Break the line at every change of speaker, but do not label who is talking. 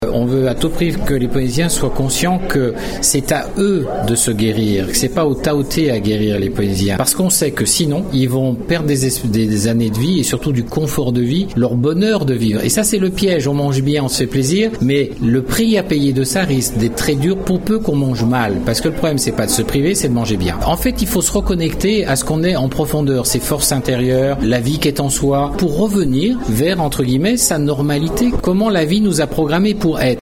On veut à tout prix que les Polynésiens soient conscients que c'est à eux de se guérir, que c'est pas aux Taotés à guérir les Polynésiens. Parce qu'on sait que sinon, ils vont perdre des années de vie et surtout du confort de vie, leur bonheur de vivre. Et ça, c'est le piège. On mange bien, on se fait plaisir, mais le prix à payer de ça risque d'être très dur pour peu qu'on mange mal. Parce que le problème, c'est pas de se priver, c'est de manger bien. En fait, il faut se reconnecter à ce qu'on est en profondeur, ses forces intérieures, la vie qui est en soi, pour revenir vers, entre guillemets, sa normalité. Comment la vie nous a programmés pour être.